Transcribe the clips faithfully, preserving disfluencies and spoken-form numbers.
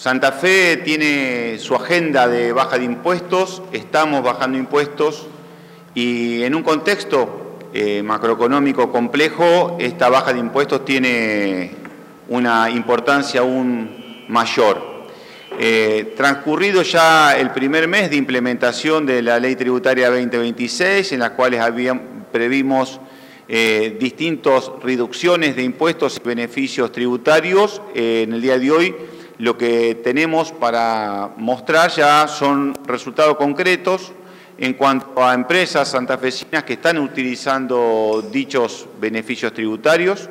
Santa Fe tiene su agenda de baja de impuestos, estamos bajando impuestos y en un contexto eh, macroeconómico complejo, esta baja de impuestos tiene una importancia aún mayor. Eh, transcurrido ya el primer mes de implementación de la Ley Tributaria veinte veintiséis, en las cuales habían, previmos eh, distintas reducciones de impuestos y beneficios tributarios, eh, en el día de hoy lo que tenemos para mostrar ya son resultados concretos en cuanto a empresas santafesinas que están utilizando dichos beneficios tributarios.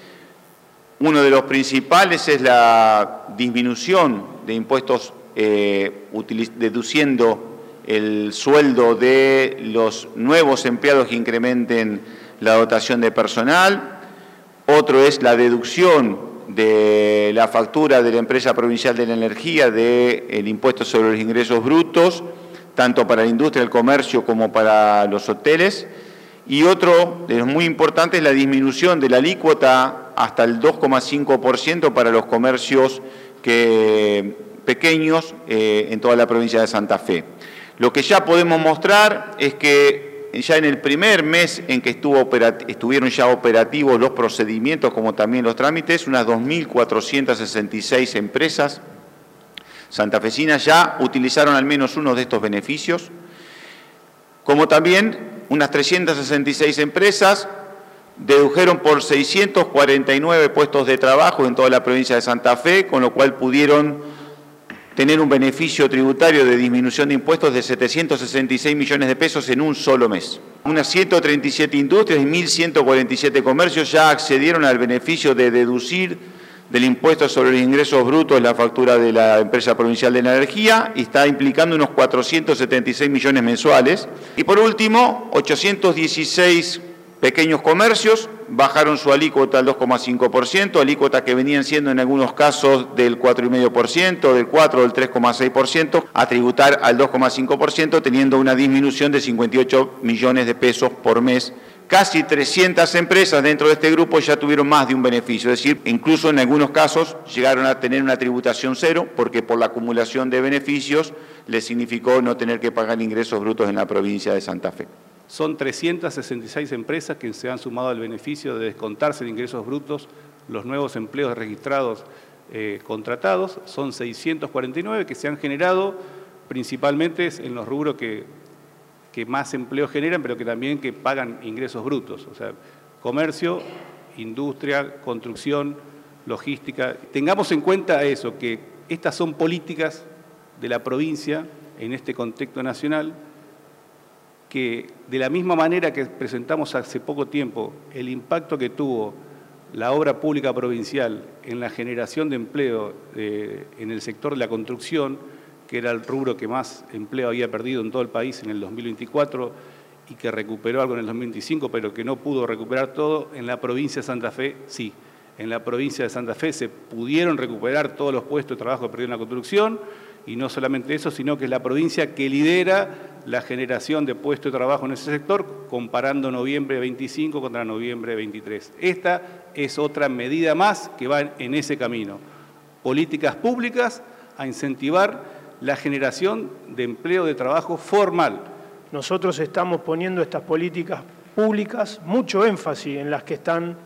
Uno de los principales es la disminución de impuestos eh, deduciendo el sueldo de los nuevos empleados que incrementen la dotación de personal. Otro es la deducción de la factura de la empresa provincial de la energía del impuesto sobre los ingresos brutos, tanto para la industria, el comercio como para los hoteles. Y otro de los muy importantes es la disminución de la alícuota hasta el dos coma cinco por ciento para los comercios que, pequeños eh, en toda la provincia de Santa Fe. Lo que ya podemos mostrar es que ya en el primer mes en que estuvo estuvieron ya operativos los procedimientos como también los trámites, unas dos mil cuatrocientas sesenta y seis empresas santafesinas ya utilizaron al menos uno de estos beneficios, como también unas trescientas sesenta y seis empresas dedujeron por seiscientos cuarenta y nueve puestos de trabajo en toda la provincia de Santa Fe, con lo cual pudieron tener un beneficio tributario de disminución de impuestos de setecientos sesenta y seis millones de pesos en un solo mes. Unas ciento treinta y siete industrias y mil ciento cuarenta y siete comercios ya accedieron al beneficio de deducir del impuesto sobre los ingresos brutos la factura de la empresa provincial de la energía y está implicando unos cuatrocientos setenta y seis millones mensuales. Y por último, ochocientos dieciséis pequeños comercios bajaron su alícuota al dos coma cinco por ciento, alícuota que venían siendo en algunos casos del cuatro coma cinco por ciento, del cuatro, del tres coma seis por ciento, a tributar al dos coma cinco por ciento, teniendo una disminución de cincuenta y ocho millones de pesos por mes. Casi trescientas empresas dentro de este grupo ya tuvieron más de un beneficio, es decir, incluso en algunos casos llegaron a tener una tributación cero, porque por la acumulación de beneficios les significó no tener que pagar ingresos brutos en la provincia de Santa Fe. Son trescientas sesenta y seis empresas que se han sumado al beneficio de descontarse de ingresos brutos los nuevos empleos registrados eh, contratados. Son seiscientos cuarenta y nueve que se han generado principalmente en los rubros que, que más empleo generan, pero que también que pagan ingresos brutos. O sea, comercio, industria, construcción, logística. Tengamos en cuenta eso, que estas son políticas de la provincia en este contexto nacional, que de la misma manera que presentamos hace poco tiempo el impacto que tuvo la obra pública provincial en la generación de empleo eh, en el sector de la construcción, que era el rubro que más empleo había perdido en todo el país en el dos mil veinticuatro y que recuperó algo en el dos mil veinticinco, pero que no pudo recuperar todo, en la provincia de Santa Fe sí. En la provincia de Santa Fe se pudieron recuperar todos los puestos de trabajo perdidos en la construcción, y no solamente eso, sino que es la provincia que lidera la generación de puestos de trabajo en ese sector, comparando noviembre veinticinco contra noviembre veintitrés. Esta es otra medida más que va en ese camino. Políticas públicas a incentivar la generación de empleo de trabajo formal. Nosotros estamos poniendo estas políticas públicas, mucho énfasis en las que están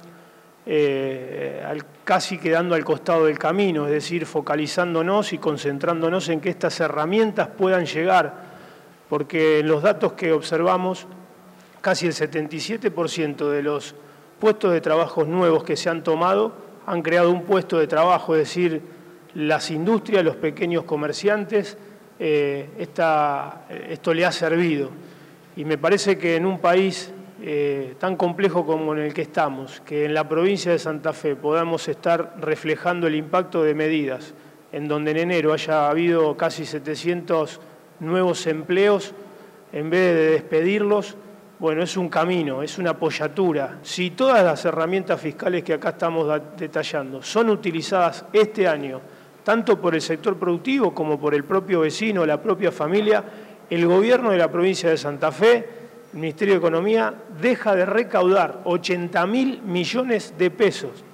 Eh, al, casi quedando al costado del camino, es decir, focalizándonos y concentrándonos en que estas herramientas puedan llegar, porque en los datos que observamos, casi el setenta y siete por ciento de los puestos de trabajo nuevos que se han tomado han creado un puesto de trabajo, es decir, las industrias, los pequeños comerciantes, eh, esta, esto le ha servido. Y me parece que en un país Eh, tan complejo como en el que estamos, que en la provincia de Santa Fe podamos estar reflejando el impacto de medidas, en donde en enero haya habido casi setecientos nuevos empleos, en vez de despedirlos, bueno, es un camino, es una apoyatura. Si todas las herramientas fiscales que acá estamos detallando son utilizadas este año, tanto por el sector productivo como por el propio vecino, la propia familia, el gobierno de la provincia de Santa Fe, el Ministerio de Economía, deja de recaudar ochenta mil millones de pesos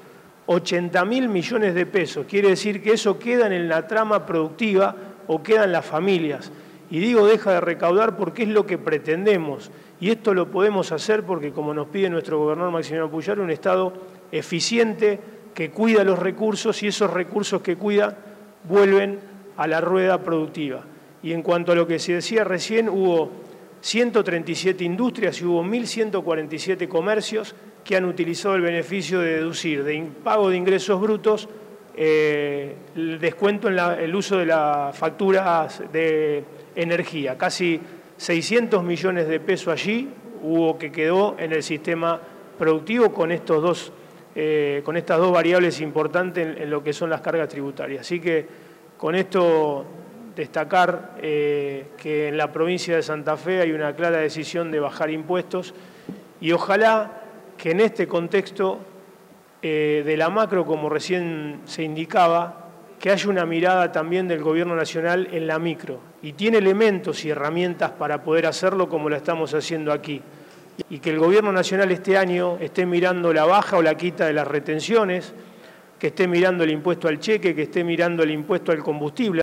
ochenta mil millones de pesos. Quiere decir que eso queda en la trama productiva o queda en las familias. Y digo deja de recaudar porque es lo que pretendemos. Y esto lo podemos hacer porque, como nos pide nuestro gobernador Maximiliano Puyaro, un Estado eficiente que cuida los recursos y esos recursos que cuida vuelven a la rueda productiva. Y en cuanto a lo que se decía recién, hubo ciento treinta y siete industrias y hubo mil ciento cuarenta y siete comercios que han utilizado el beneficio de deducir de pago de ingresos brutos eh, el descuento en la, el uso de las facturas de energía. Casi seiscientos millones de pesos allí hubo que quedó en el sistema productivo con, estos dos, eh, con estas dos variables importantes en, en lo que son las cargas tributarias. Así que con esto destacar eh, que en la provincia de Santa Fe hay una clara decisión de bajar impuestos y ojalá que en este contexto eh, de la macro, como recién se indicaba, que haya una mirada también del Gobierno Nacional en la micro. Y tiene elementos y herramientas para poder hacerlo como lo estamos haciendo aquí. Y que el Gobierno Nacional este año esté mirando la baja o la quita de las retenciones, que esté mirando el impuesto al cheque, que esté mirando el impuesto al combustible.